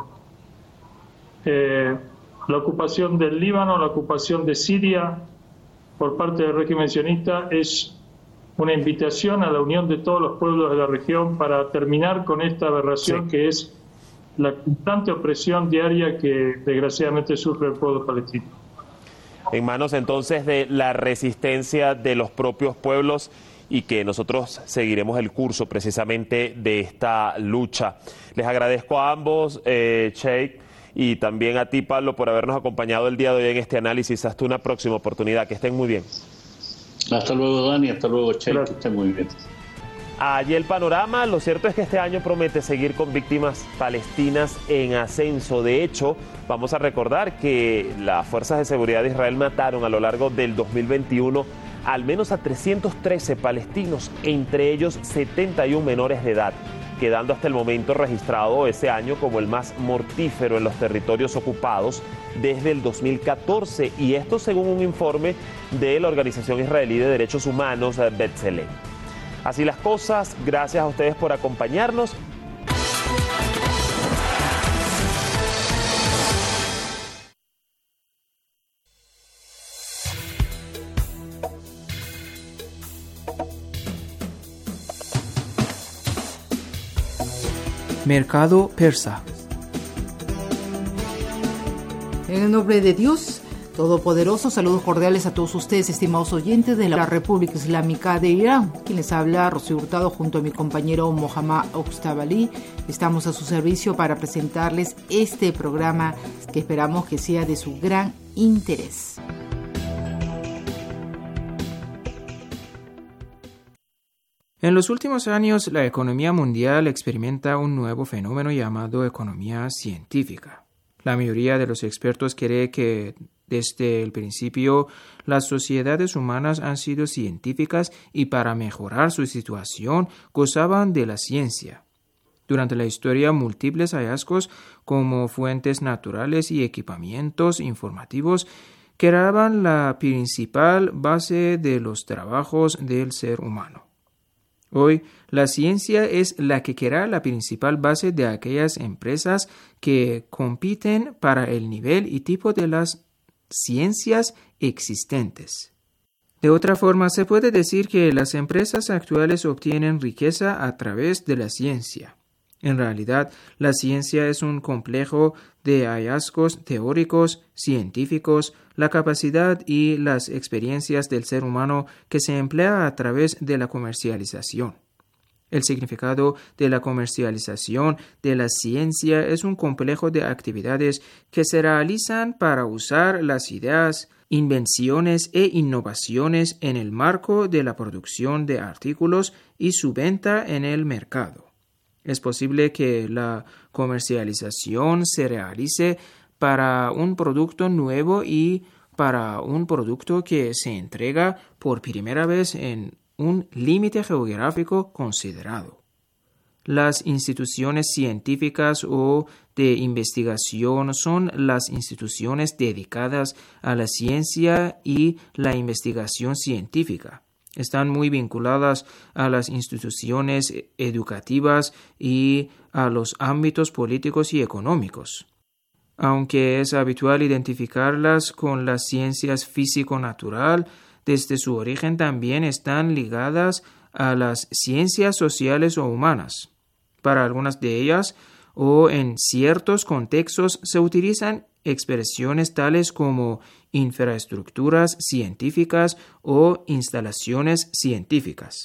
Eh, la ocupación del Líbano, la ocupación de Siria por parte del régimen sionista es una invitación a la unión de todos los pueblos de la región para terminar con esta aberración sí. que es la constante opresión diaria que desgraciadamente sufre el pueblo palestino. En manos entonces de la resistencia de los propios pueblos y que nosotros seguiremos el curso precisamente de esta lucha. Les agradezco a ambos, eh, Sheikh, y también a ti, Pablo, por habernos acompañado el día de hoy en este análisis. Hasta una próxima oportunidad. Que estén muy bien. Hasta luego, Dani. Hasta luego, Sheikh. Claro. Que estén muy bien. Allí el panorama. Lo cierto es que este año promete seguir con víctimas palestinas en ascenso. De hecho, vamos a recordar que las fuerzas de seguridad de Israel mataron a lo largo del dos mil veintiuno al menos a trescientos trece palestinos, entre ellos setenta y uno menores de edad, quedando hasta el momento registrado ese año como el más mortífero en los territorios ocupados desde el dos mil catorce, y esto según un informe de la Organización Israelí de Derechos Humanos, B'Tselem. Así las cosas, gracias a ustedes por acompañarnos. Mercado persa. En el nombre de Dios Todopoderoso, saludos cordiales a todos ustedes, estimados oyentes de la República Islámica de Irán. Quien les habla, Rocío Hurtado, junto a mi compañero Mohammad Oxtabali. Estamos a su servicio para presentarles este programa que esperamos que sea de su gran interés. En los últimos años, la economía mundial experimenta un nuevo fenómeno llamado economía científica. La mayoría de los expertos cree que desde el principio las sociedades humanas han sido científicas y para mejorar su situación gozaban de la ciencia. Durante la historia, múltiples hallazgos como fuentes naturales y equipamientos informativos creaban la principal base de los trabajos del ser humano. Hoy, la ciencia es la que crea la principal base de aquellas empresas que compiten para el nivel y tipo de las ciencias existentes. De otra forma, se puede decir que las empresas actuales obtienen riqueza a través de la ciencia. En realidad, la ciencia es un complejo de hallazgos teóricos, científicos, la capacidad y las experiencias del ser humano que se emplea a través de la comercialización. El significado de la comercialización de la ciencia es un complejo de actividades que se realizan para usar las ideas, invenciones e innovaciones en el marco de la producción de artículos y su venta en el mercado. Es posible que la comercialización se realice para un producto nuevo y para un producto que se entrega por primera vez en un límite geográfico considerado. Las instituciones científicas o de investigación son las instituciones dedicadas a la ciencia y la investigación científica. Están muy vinculadas a las instituciones educativas y a los ámbitos políticos y económicos. Aunque es habitual identificarlas con las ciencias físico-natural, desde su origen también están ligadas a las ciencias sociales o humanas. Para algunas de ellas, o en ciertos contextos, se utilizan expresiones tales como infraestructuras científicas o instalaciones científicas.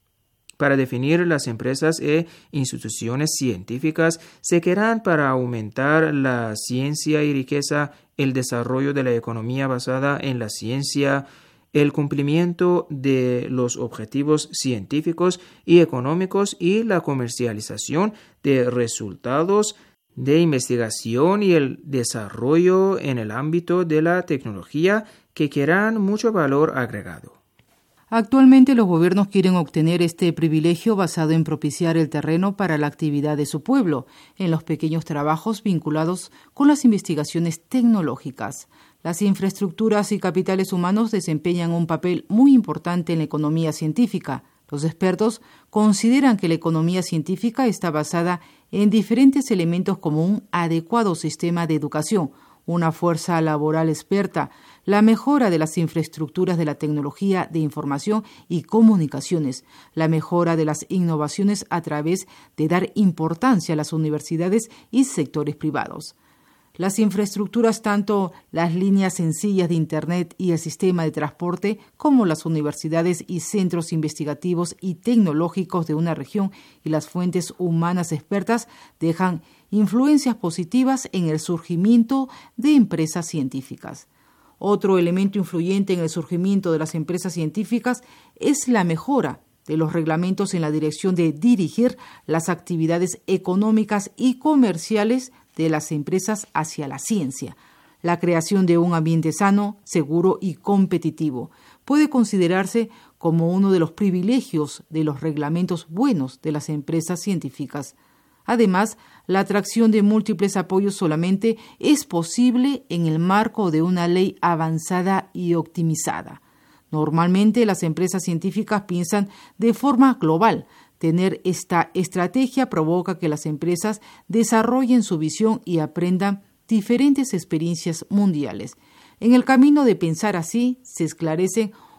Para definir las empresas e instituciones científicas, se crean para aumentar la ciencia y riqueza, el desarrollo de la economía basada en la ciencia, el cumplimiento de los objetivos científicos y económicos y la comercialización de resultados de investigación y el desarrollo en el ámbito de la tecnología que crean mucho valor agregado. Actualmente los gobiernos quieren obtener este privilegio basado en propiciar el terreno para la actividad de su pueblo, en los pequeños trabajos vinculados con las investigaciones tecnológicas. Las infraestructuras y capitales humanos desempeñan un papel muy importante en la economía científica. Los expertos consideran que la economía científica está basada en diferentes elementos como un adecuado sistema de educación, una fuerza laboral experta, la mejora de las infraestructuras de la tecnología de información y comunicaciones, la mejora de las innovaciones a través de dar importancia a las universidades y sectores privados. Las infraestructuras, tanto las líneas sencillas de Internet y el sistema de transporte, como las universidades y centros investigativos y tecnológicos de una región y las fuentes humanas expertas, dejan influencias positivas en el surgimiento de empresas científicas. Otro elemento influyente en el surgimiento de las empresas científicas es la mejora de los reglamentos en la dirección de dirigir las actividades económicas y comerciales de las empresas hacia la ciencia. La creación de un ambiente sano, seguro y competitivo puede considerarse como uno de los privilegios de los reglamentos buenos de las empresas científicas. Además, la atracción de múltiples apoyos solamente es posible en el marco de una ley avanzada y optimizada. Normalmente, las empresas científicas piensan de forma global. Tener esta estrategia provoca que las empresas desarrollen su visión y aprendan diferentes experiencias mundiales. En el camino de pensar así, se esclarecen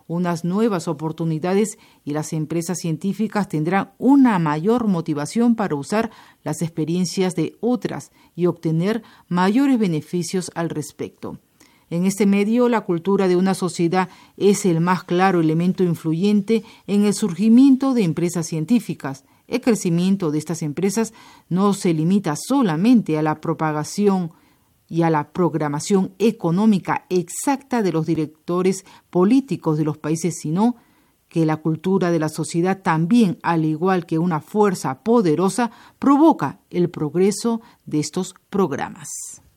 unas nuevas oportunidades y las empresas científicas tendrán una mayor motivación para usar las experiencias de otras y obtener mayores beneficios al respecto. En este medio, la cultura de una sociedad es el más claro elemento influyente en el surgimiento de empresas científicas. El crecimiento de estas empresas no se limita solamente a la propagación y a la programación económica exacta de los directores políticos de los países, sino que la cultura de la sociedad también, al igual que una fuerza poderosa, provoca el progreso de estos programas.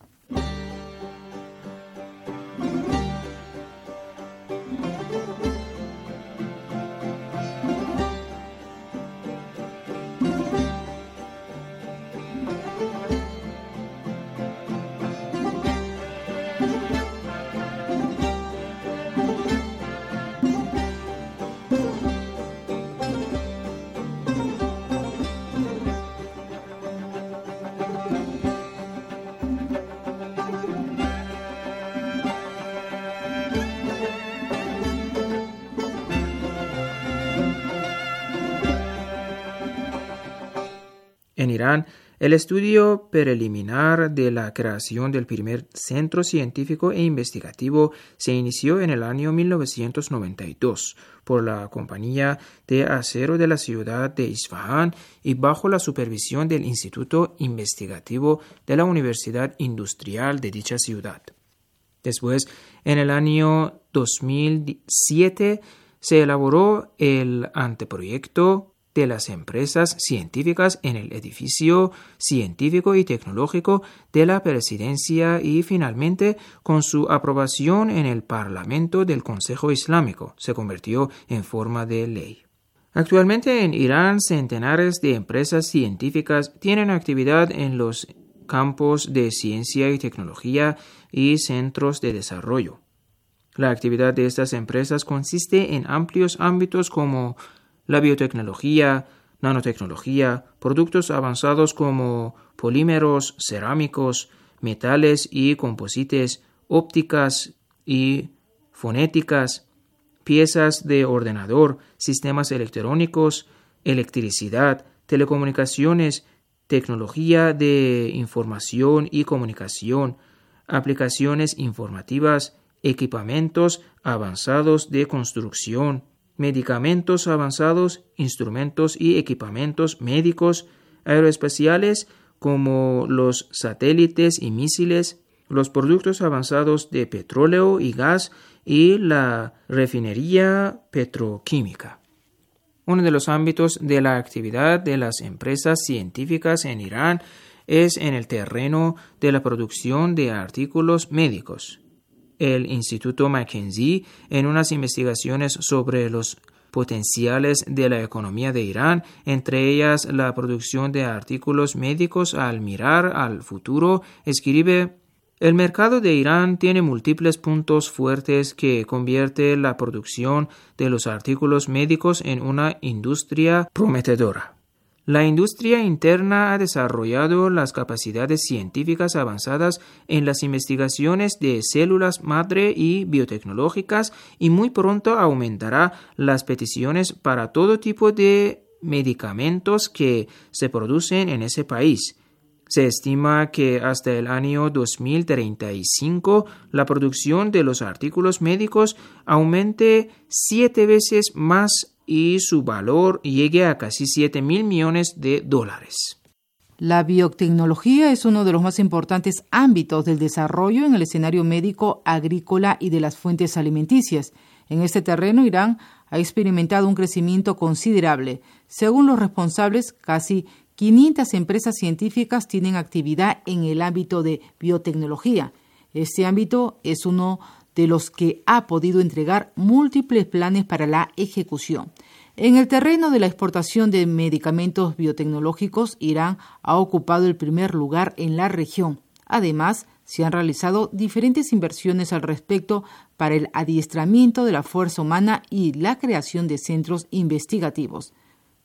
En Irán, el estudio preliminar de la creación del primer centro científico e investigativo se inició en el año mil novecientos noventa y dos por la compañía de acero de la ciudad de Isfahán y bajo la supervisión del Instituto Investigativo de la Universidad Industrial de dicha ciudad. Después, en el año dos mil siete, se elaboró el anteproyecto de las empresas científicas en el edificio científico y tecnológico de la presidencia y finalmente, con su aprobación en el Parlamento del Consejo Islámico, se convirtió en forma de ley. Actualmente en Irán, centenares de empresas científicas tienen actividad en los campos de ciencia y tecnología y centros de desarrollo. La actividad de estas empresas consiste en amplios ámbitos como la biotecnología, nanotecnología, productos avanzados como polímeros, cerámicos, metales y composites, ópticas y fonéticas, piezas de ordenador, sistemas electrónicos, electricidad, telecomunicaciones, tecnología de información y comunicación, aplicaciones informativas, equipamientos avanzados de construcción, medicamentos avanzados, instrumentos y equipamientos médicos, aeroespaciales como los satélites y misiles, los productos avanzados de petróleo y gas y la refinería petroquímica. Uno de los ámbitos de la actividad de las empresas científicas en Irán es en el terreno de la producción de artículos médicos. El Instituto Mackenzie, en unas investigaciones sobre los potenciales de la economía de Irán, entre ellas la producción de artículos médicos al mirar al futuro, escribe: el mercado de Irán tiene múltiples puntos fuertes que convierte la producción de los artículos médicos en una industria prometedora. La industria interna ha desarrollado las capacidades científicas avanzadas en las investigaciones de células madre y biotecnológicas y muy pronto aumentará las peticiones para todo tipo de medicamentos que se producen en ese país. Se estima que hasta el año dos mil treinta y cinco la producción de los artículos médicos aumente siete veces más y su valor llegue a casi siete mil millones de dólares. La biotecnología es uno de los más importantes ámbitos del desarrollo en el escenario médico, agrícola y de las fuentes alimenticias. En este terreno, Irán ha experimentado un crecimiento considerable. Según los responsables, casi quinientas empresas científicas tienen actividad en el ámbito de biotecnología. Este ámbito es uno de los que ha podido entregar múltiples planes para la ejecución. En el terreno de la exportación de medicamentos biotecnológicos, Irán ha ocupado el primer lugar en la región. Además, se han realizado diferentes inversiones al respecto para el adiestramiento de la fuerza humana y la creación de centros investigativos.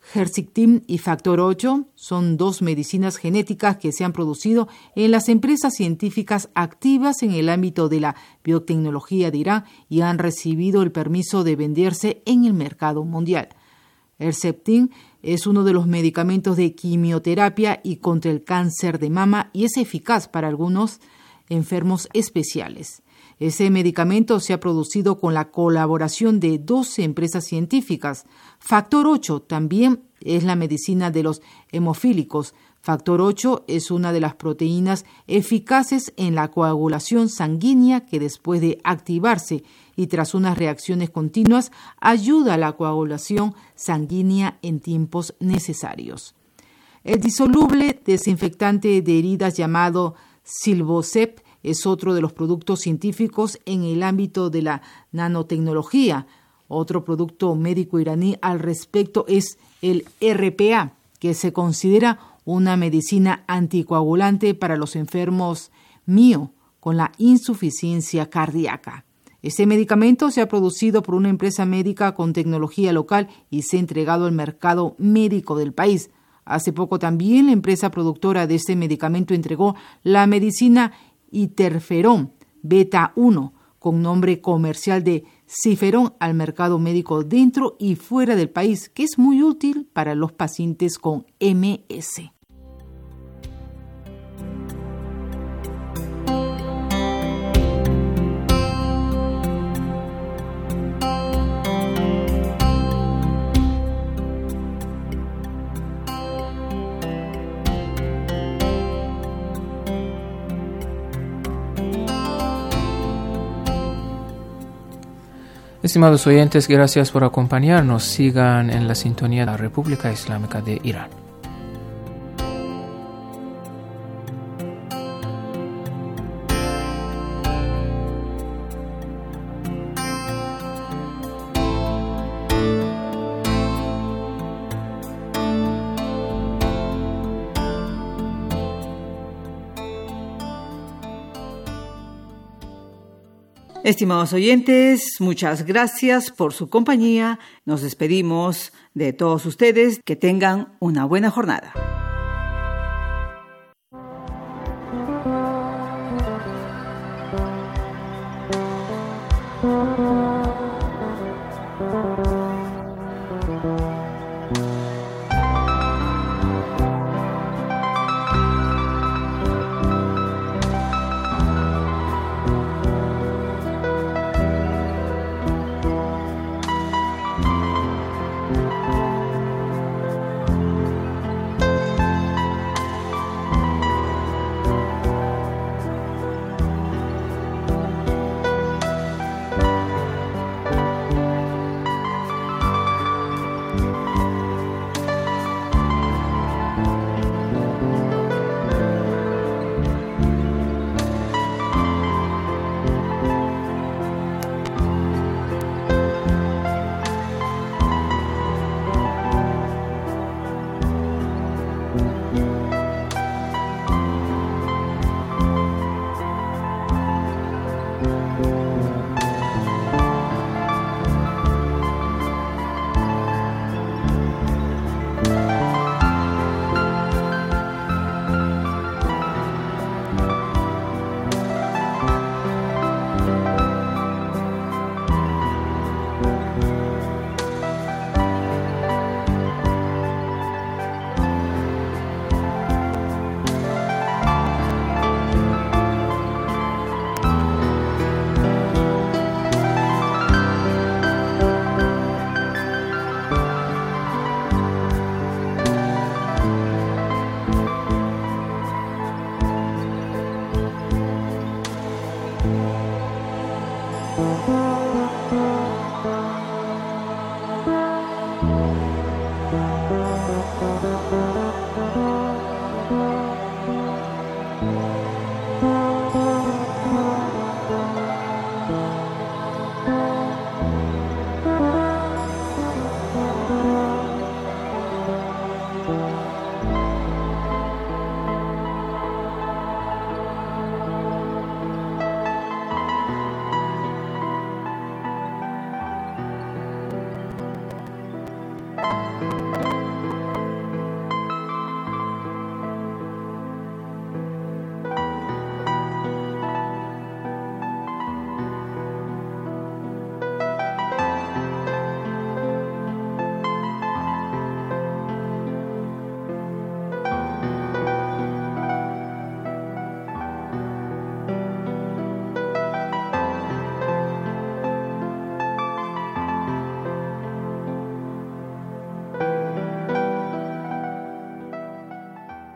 Herceptin y Factor ocho son dos medicinas genéticas que se han producido en las empresas científicas activas en el ámbito de la biotecnología de Irán y han recibido el permiso de venderse en el mercado mundial. Herceptin es uno de los medicamentos de quimioterapia y contra el cáncer de mama y es eficaz para algunos enfermos especiales. Ese medicamento se ha producido con la colaboración de doce empresas científicas. Factor ocho también es la medicina de los hemofílicos. Factor ocho es una de las proteínas eficaces en la coagulación sanguínea que después de activarse y tras unas reacciones continuas ayuda a la coagulación sanguínea en tiempos necesarios. El disoluble desinfectante de heridas llamado Silvocep es otro de los productos científicos en el ámbito de la nanotecnología. Otro producto médico iraní al respecto es el R P A, que se considera una medicina anticoagulante para los enfermos mio con la insuficiencia cardíaca. Este medicamento se ha producido por una empresa médica con tecnología local y se ha entregado al mercado médico del país. Hace poco también la empresa productora de este medicamento entregó la medicina Interferón beta uno, con nombre comercial de Ciferón, al mercado médico dentro y fuera del país, que es muy útil para los pacientes con M S. Estimados oyentes, gracias por acompañarnos. Sigan en la sintonía de la República Islámica de Irán. Estimados oyentes, muchas gracias por su compañía. Nos despedimos de todos ustedes. Que tengan una buena jornada.